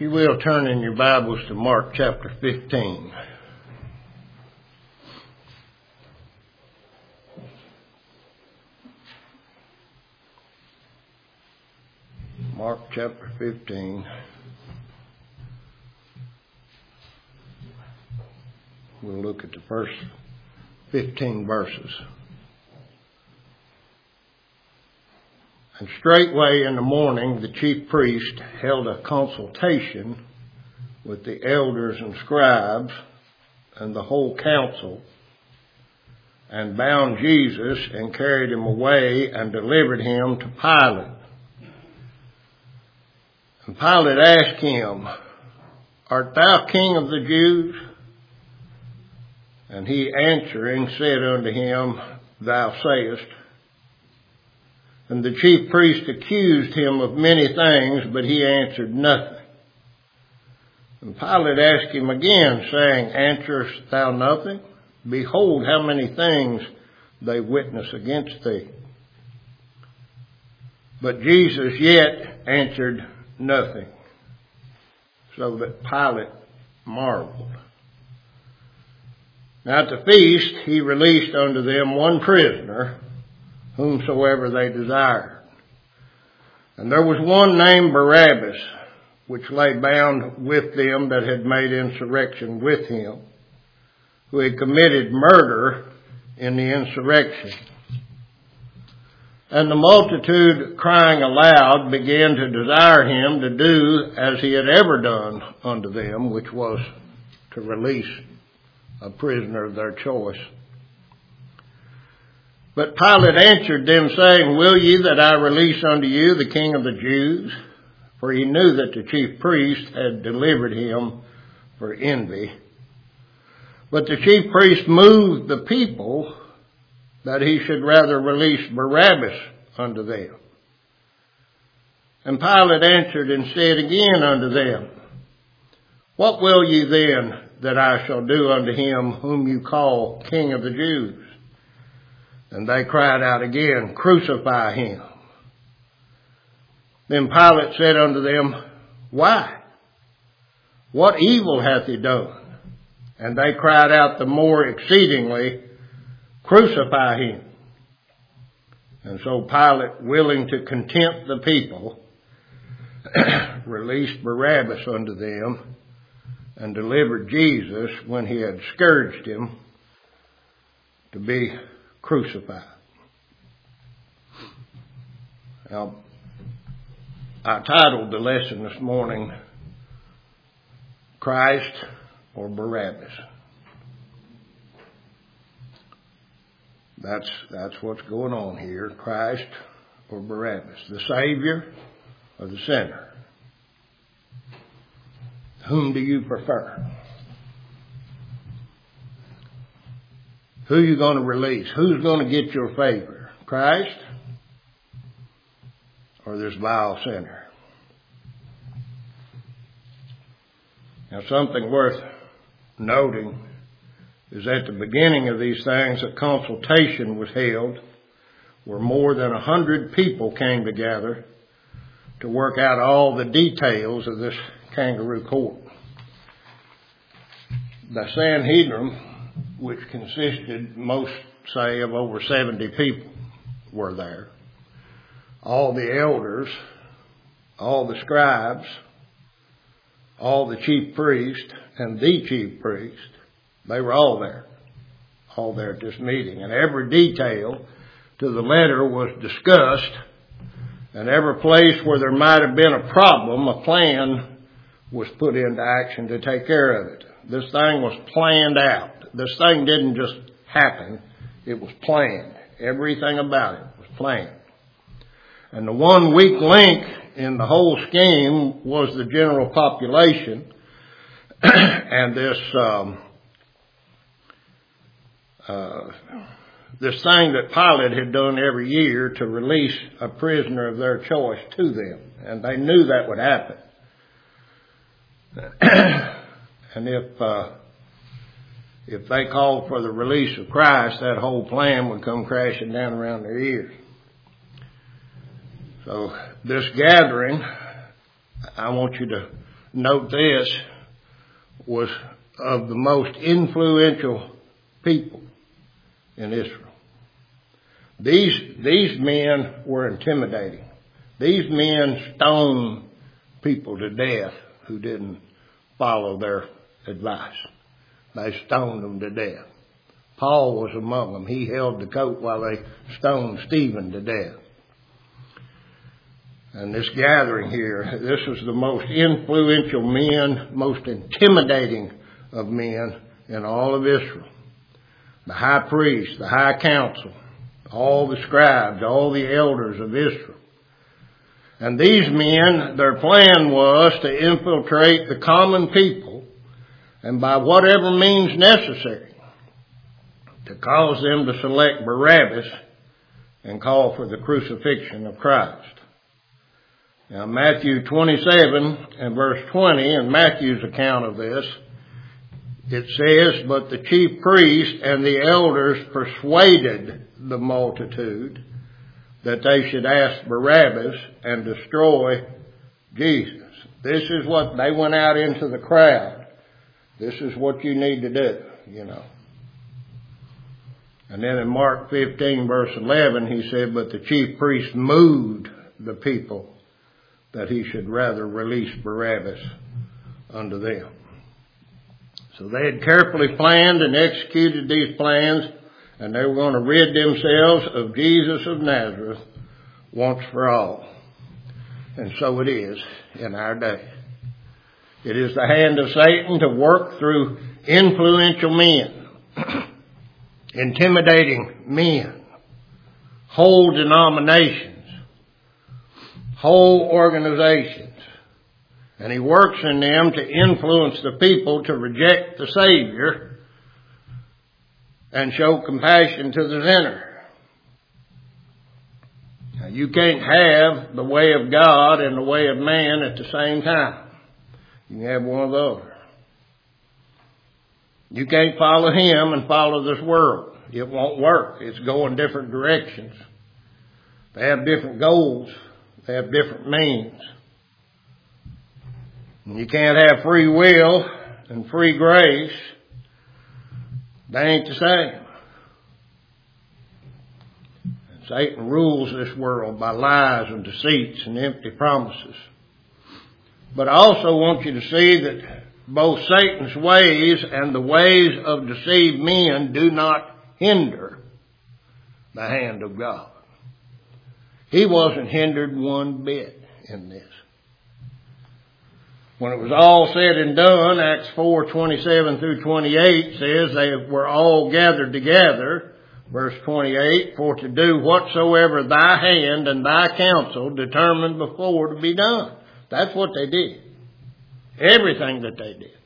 you will, turn in your Bibles to Mark chapter 15. Mark chapter 15. We'll look at the first 15 verses. And straightway in the morning the chief priest held a consultation with the elders and scribes and the whole council, and bound Jesus and carried him away and delivered him to Pilate. And Pilate asked him, Art thou king of the Jews? And he answering said unto him, Thou sayest. And the chief priest accused him of many things, but he answered nothing. And Pilate asked him again, saying, Answerest thou nothing? Behold, how many things they witness against thee. But Jesus yet answered nothing, so that Pilate marveled. Now at the feast he released unto them one prisoner, whomsoever they desired. And there was one named Barabbas, which lay bound with them that had made insurrection with him, who had committed murder in the insurrection. And the multitude, crying aloud, began to desire him to do as he had ever done unto them, which was to release a prisoner of their choice. But Pilate answered them, saying, Will ye that I release unto you the King of the Jews? For he knew that the chief priest had delivered him for envy. But the chief priest moved the people that he should rather release Barabbas unto them. And Pilate answered and said again unto them, What will ye then that I shall do unto him whom you call King of the Jews? And they cried out again, Crucify him. Then Pilate said unto them, Why? What evil hath he done? And they cried out the more exceedingly, Crucify him. And so Pilate, willing to content the people, released Barabbas unto them and delivered Jesus, when he had scourged him, to be crucified. Now, I titled the lesson this morning, Christ or Barabbas. That's what's going on here. Christ or Barabbas. The Savior or the sinner. Whom do you prefer? Who are you going to release? Who's going to get your favor? Christ or this vile sinner? Now, something worth noting is at the beginning of these things, a consultation was held where more than 100 people came together to work out all the details of this kangaroo court. The Sanhedrin, which consisted, most say, of over 70 people, were there. All the elders, all the scribes, all the chief priest, and the chief priest, they were all there at this meeting. And every detail to the letter was discussed, and every place where there might have been a problem, a plan was put into action to take care of it. This thing was planned out. This thing didn't just happen. It was planned. Everything about it was planned. And the one weak link in the whole scheme was the general population. And this thing that Pilate had done every year to release a prisoner of their choice to them. And they knew that would happen. And if they called for the release of Christ, that whole plan would come crashing down around their ears. So this gathering, I want you to note this, was of the most influential people in Israel. These men were intimidating. These men stoned people to death who didn't follow their advice. They stoned them to death. Paul was among them. He held the coat while they stoned Stephen to death. And this gathering here, this was the most influential men, most intimidating of men in all of Israel. The high priest, the high council, all the scribes, all the elders of Israel. And these men, their plan was to infiltrate the common people and by whatever means necessary to cause them to select Barabbas and call for the crucifixion of Christ. Now Matthew 27 and verse 20, in Matthew's account of this, it says, "But the chief priests and the elders persuaded the multitude that they should ask Barabbas and destroy Jesus." This is what they went out into the crowd. This is what you need to do, you know. And then in Mark 15 verse 11 he said, "But the chief priests moved the people that he should rather release Barabbas unto them." So they had carefully planned and executed these plans, and they were going to rid themselves of Jesus of Nazareth once for all. And so it is in our day. It is the hand of Satan to work through influential men, intimidating men, whole denominations, whole organizations. And he works in them to influence the people to reject the Savior and show compassion to the sinner. Now, you can't have the way of God and the way of man at the same time. You can have one or the other. You can't follow him and follow this world. It won't work. It's going different directions. They have different goals. They have different means. And you can't have free will and free grace. They ain't the same. And Satan rules this world by lies and deceits and empty promises. But I also want you to see that both Satan's ways and the ways of deceived men do not hinder the hand of God. He wasn't hindered one bit in this. When it was all said and done, Acts 4:27 through 28 says they were all gathered together. Verse 28, "For to do whatsoever thy hand and thy counsel determined before to be done." That's what they did. Everything that they did.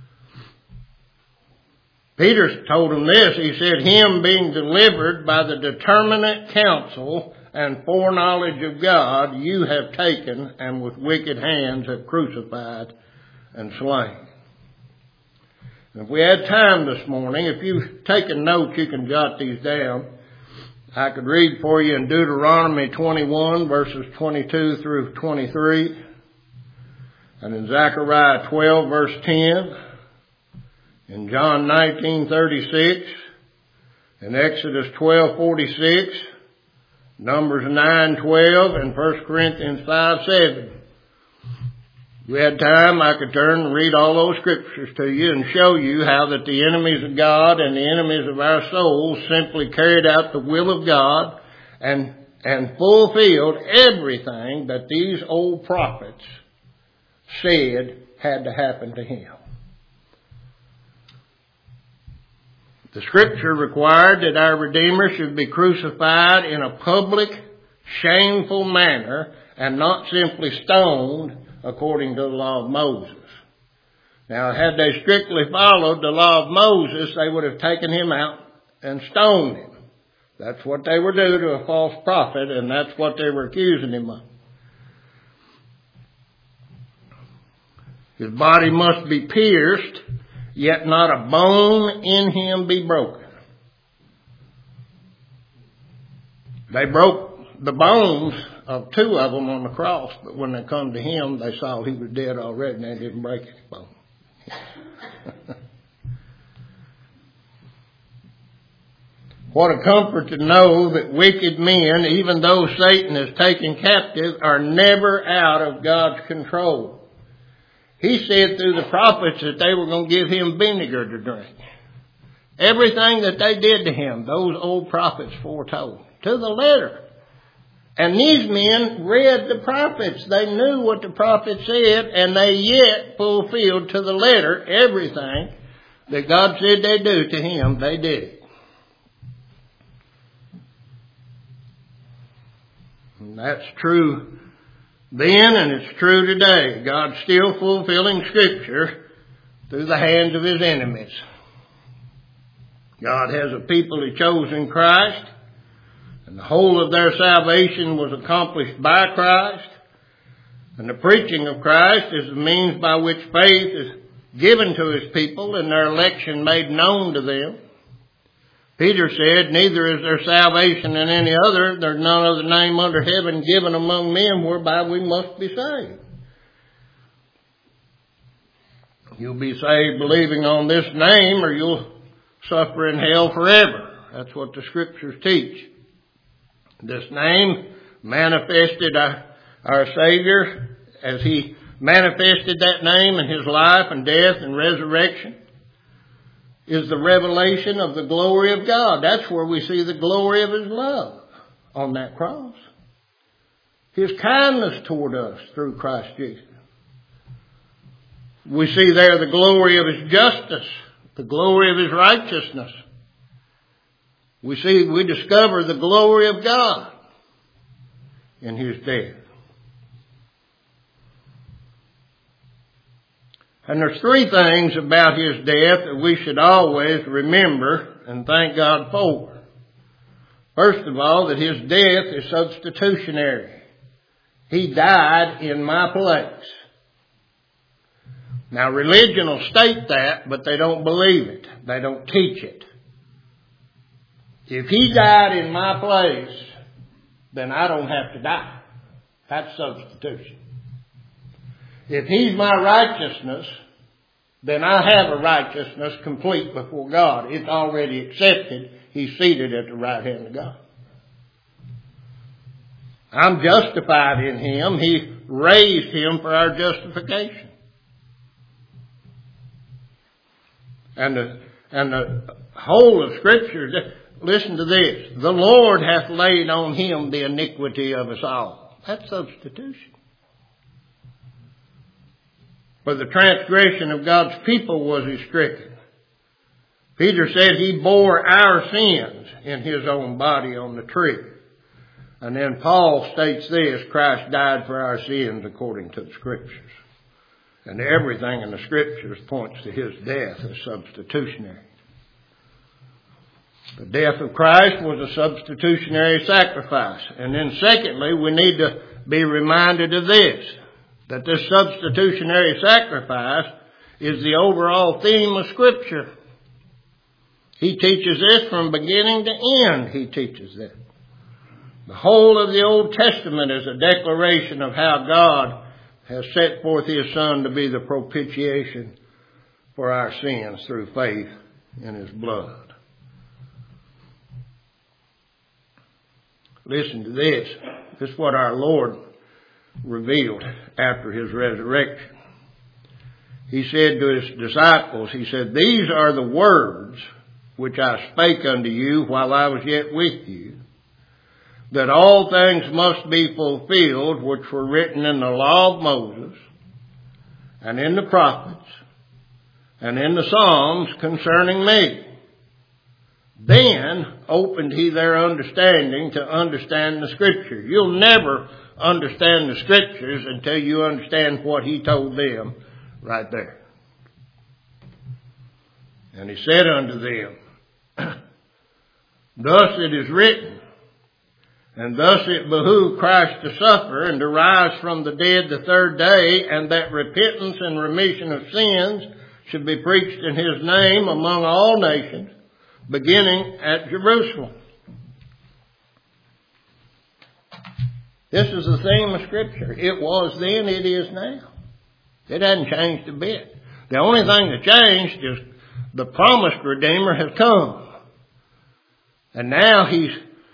Peter told them this. He said, "Him being delivered by the determinate counsel and foreknowledge of God, you have taken and with wicked hands have crucified and slain." And if we had time this morning, if you've taken notes, you can jot these down. I could read for you in Deuteronomy 21, verses 22 through 23. And in Zechariah 12, verse 10. In John 19:36. In Exodus 12:46. Numbers 9:12 and 1 Corinthians 5:7. If we had time, I could turn and read all those scriptures to you and show you how that the enemies of God and the enemies of our souls simply carried out the will of God and fulfilled everything that these old prophets said had to happen to him. The scripture required that our Redeemer should be crucified in a public, shameful manner and not simply stoned according to the law of Moses. Now, had they strictly followed the law of Moses, they would have taken him out and stoned him. That's what they were doing to a false prophet, and that's what they were accusing him of. His body must be pierced, yet not a bone in him be broken. They broke the bones of two of them on the cross, but when they come to him, they saw he was dead already and they didn't break his bone. What a comfort to know that wicked men, even though Satan is taken captive, are never out of God's control. He said through the prophets that they were going to give him vinegar to drink. Everything that they did to him, those old prophets foretold, to the letter. And these men read the prophets. They knew what the prophets said, and they yet fulfilled to the letter everything that God said they'd do to him. They did it. And that's true then, and it's true today. God's still fulfilling Scripture through the hands of his enemies. God has a people he chose in Christ, and the whole of their salvation was accomplished by Christ. And the preaching of Christ is the means by which faith is given to his people and their election made known to them. Peter said, neither is there salvation in any other. There's none other name under heaven given among men whereby we must be saved. You'll be saved believing on this name, or you'll suffer in hell forever. That's what the Scriptures teach. This name manifested our Savior as he manifested that name in his life and death and resurrection. Is the revelation of the glory of God. That's where we see the glory of his love on that cross. His kindness toward us through Christ Jesus. We see there the glory of his justice, the glory of his righteousness. We discover the glory of God in his death. And there's three things about his death that we should always remember and thank God for. First of all, that his death is substitutionary. He died in my place. Now, religion will state that, but they don't believe it. They don't teach it. If he died in my place, then I don't have to die. That's substitution. If he's my righteousness, then I have a righteousness complete before God. It's already accepted. He's seated at the right hand of God. I'm justified in him. He raised him for our justification. And the whole of Scripture, listen to this. The Lord hath laid on him the iniquity of us all. That's substitution. For the transgression of God's people was he stricken. Peter said he bore our sins in his own body on the tree. And then Paul states this, Christ died for our sins according to the Scriptures. And everything in the Scriptures points to his death as substitutionary. The death of Christ was a substitutionary sacrifice. And then secondly, we need to be reminded of this, that this substitutionary sacrifice is the overall theme of Scripture. He teaches this from beginning to end. He teaches this. The whole of the Old Testament is a declaration of how God has set forth his Son to be the propitiation for our sins through faith in his blood. Listen to this. This is what our Lord revealed after his resurrection. He said to his disciples, he said, these are the words which I spake unto you while I was yet with you, that all things must be fulfilled which were written in the law of Moses, and in the prophets, and in the Psalms concerning me. Then opened he their understanding to understand the Scripture. You'll never understand the Scriptures until you understand what he told them right there. And he said unto them, thus it is written, and thus it behooved Christ to suffer and to rise from the dead the third day, and that repentance and remission of sins should be preached in his name among all nations, beginning at Jerusalem. This is the theme of Scripture. It was then, it is now. It hasn't changed a bit. The only thing that changed is the promised Redeemer has come. And now he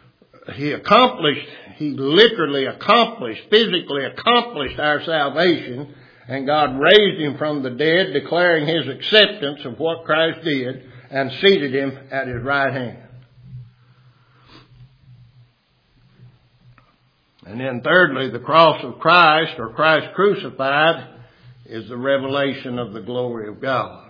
literally accomplished, physically accomplished our salvation, and God raised him from the dead, declaring his acceptance of what Christ did, and seated him at his right hand. And then thirdly, the cross of Christ, or Christ crucified, is the revelation of the glory of God.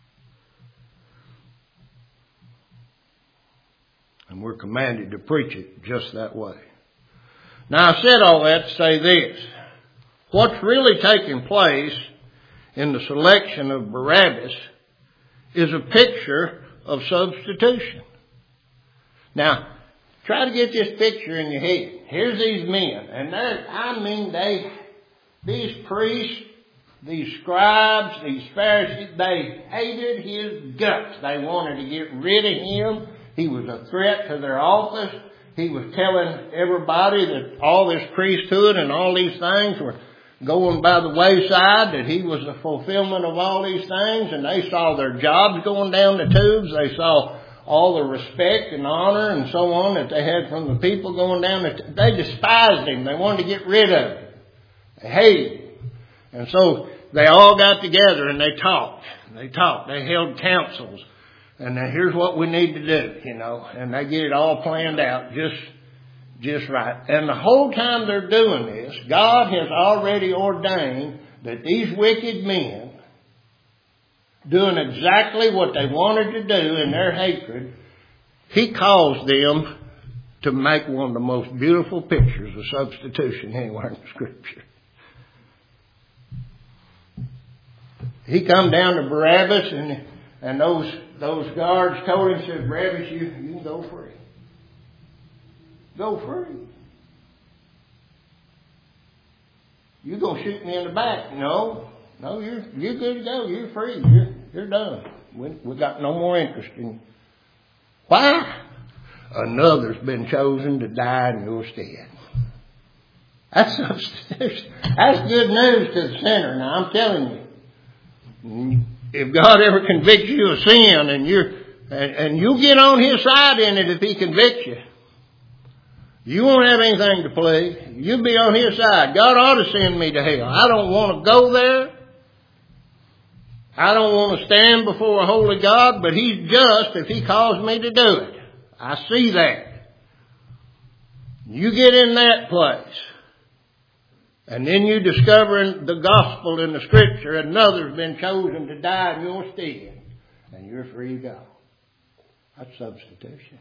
And we're commanded to preach it just that way. Now, I said all that to say this. What's really taking place in the selection of Barabbas is a picture of substitution. Now, try to get this picture in your head. Here's these men, and these priests, these scribes, these Pharisees, they hated his guts. They wanted to get rid of him. He was a threat to their office. He was telling everybody that all this priesthood and all these things were going by the wayside, that he was the fulfillment of all these things, and they saw their jobs going down the tubes. They saw all the respect and honor and so on that they had from the people going down the tubes. They despised him. They wanted to get rid of him. They hated him. And so they all got together and they talked. They held councils. And now here's what we need to do, and they get it all planned out just right. And the whole time they're doing this, God has already ordained that these wicked men, doing exactly what they wanted to do in their hatred, He caused them to make one of the most beautiful pictures of substitution anywhere in the Scripture. He come down to Barabbas, and those guards told him, said, Barabbas, you can go free. Go free. You're going to shoot me in the back. No, you're good to go. You're free. You're done. We got no more interest in you. Why? Another's been chosen to die in your stead. That's good news to the sinner. Now, I'm telling you, if God ever convicts you of sin and you get on His side in it if He convicts you, you won't have anything to plead. You'll be on His side. God ought to send me to hell. I don't want to go there. I don't want to stand before a holy God, but He's just if He calls me to do it. I see that. You get in that place, and then you discover in the gospel in the Scripture another's been chosen to die in your stead, and you're free to go. That's substitution.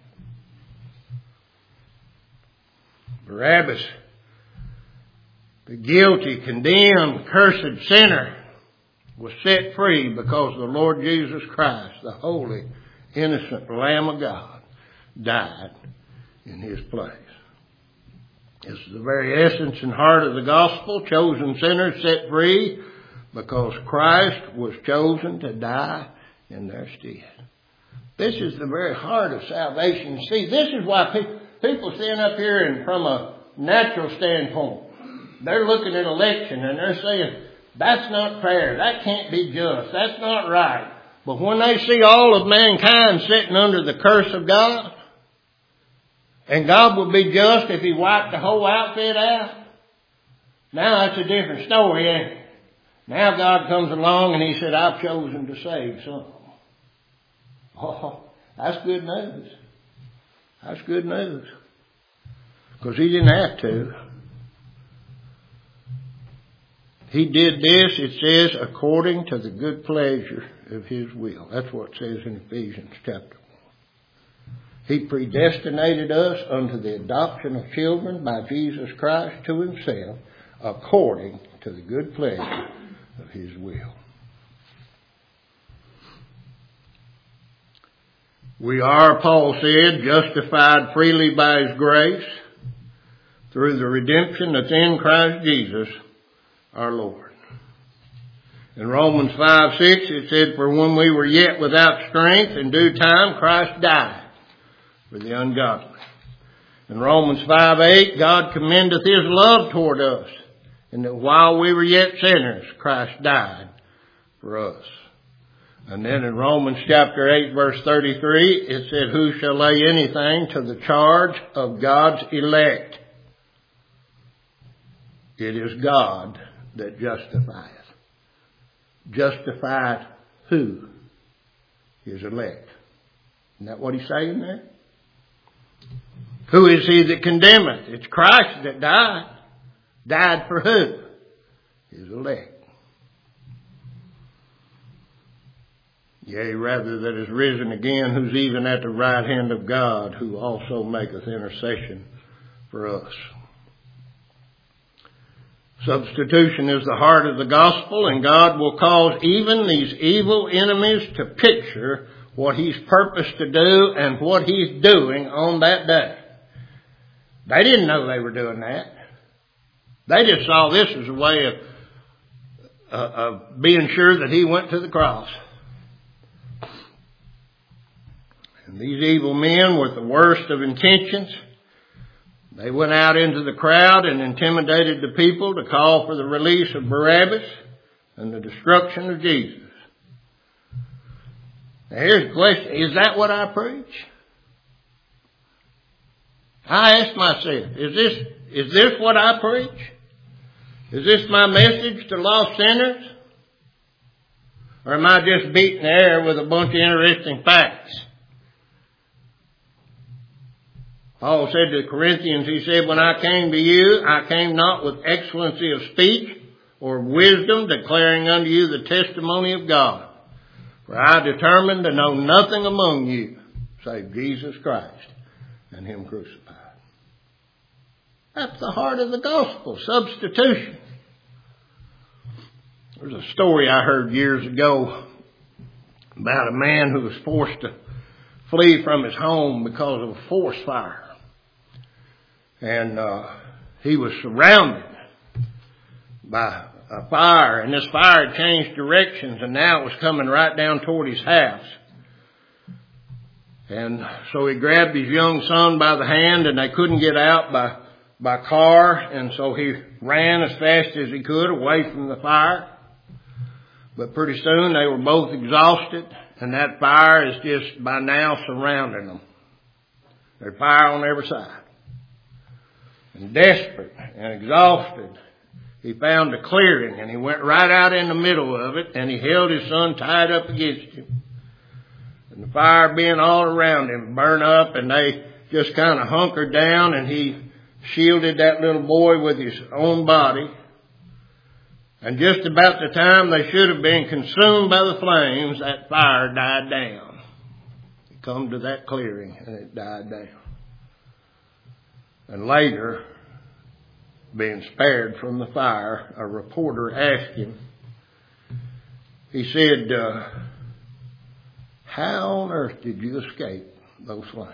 Barabbas, the guilty, condemned, cursed sinner, was set free because the Lord Jesus Christ, the holy, innocent Lamb of God, died in His place. This is the very essence and heart of the gospel. Chosen sinners set free because Christ was chosen to die in their stead. This is the very heart of salvation. See, this is why people stand up here and from a natural standpoint, they're looking at election and they're saying, that's not fair. That can't be just. That's not right. But when they see all of mankind sitting under the curse of God, and God would be just if He wiped the whole outfit out, now that's a different story, ain't it? Now God comes along and He said, I've chosen to save some. Oh, that's good news. That's good news. Because He didn't have to. He did this, it says, according to the good pleasure of His will. That's what it says in Ephesians chapter 1. He predestinated us unto the adoption of children by Jesus Christ to Himself, according to the good pleasure of His will. We are, Paul said, justified freely by His grace through the redemption that's in Christ Jesus our Lord. In Romans 5:6 it said, for when we were yet without strength, in due time Christ died for the ungodly. In Romans 5:8, God commendeth His love toward us, and that while we were yet sinners, Christ died for us. And then in Romans chapter 8, verse 33, it said, who shall lay anything to the charge of God's elect? It is God that justifieth. Justified who? His elect. Isn't that what he's saying there? Who is he that condemneth? It's Christ that died. Died for who? His elect. Yea, rather that is risen again, who's even at the right hand of God, who also maketh intercession for us. Substitution is the heart of the gospel, and God will cause even these evil enemies to picture what He's purposed to do and what He's doing on that day. They didn't know they were doing that. They just saw this as a way of being sure that He went to the cross. And these evil men, with the worst of intentions, they went out into the crowd and intimidated the people to call for the release of Barabbas and the destruction of Jesus. Now here's the question. Is that what I preach? I ask myself, is this what I preach? Is this my message to lost sinners? Or am I just beating the air with a bunch of interesting facts? Paul said to the Corinthians, he said, when I came to you, I came not with excellency of speech or wisdom, declaring unto you the testimony of God. For I determined to know nothing among you, save Jesus Christ and Him crucified. That's the heart of the gospel, substitution. There's a story I heard years ago about a man who was forced to flee from his home because of a forest fire. And he was surrounded by a fire, and this fire had changed directions, and now it was coming right down toward his house. And so he grabbed his young son by the hand, and they couldn't get out by car, and so he ran as fast as he could away from the fire. But pretty soon they were both exhausted, and that fire is just by now surrounding them. There's fire on every side. And desperate and exhausted, he found a clearing, and he went right out in the middle of it, and he held his son tied up against him. And the fire being all around him burned up, and they just kind of hunkered down, and he shielded that little boy with his own body. And just about the time they should have been consumed by the flames, that fire died down. It come to that clearing, and it died down. And later, being spared from the fire, a reporter asked him, he said, how on earth did you escape those flames?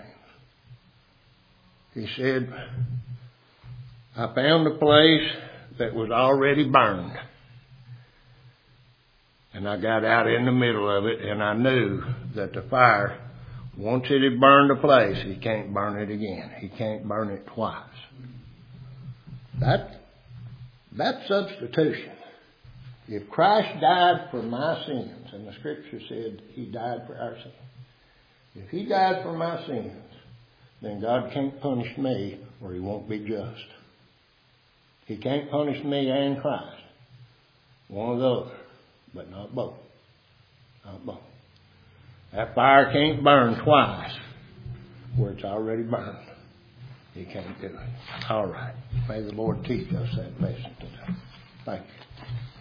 He said, I found a place that was already burned. And I got out in the middle of it, and I knew that the fire, once it had burned a place, he can't burn it again. He can't burn it twice. That's substitution. If Christ died for my sins, and the Scripture said He died for our sins, if He died for my sins, then God can't punish me, or He won't be just. He can't punish me and Christ. One or the other, but not both. Not both. That fire can't burn twice where it's already burned. He can't do it. All right. May the Lord teach us that lesson today. Thank you.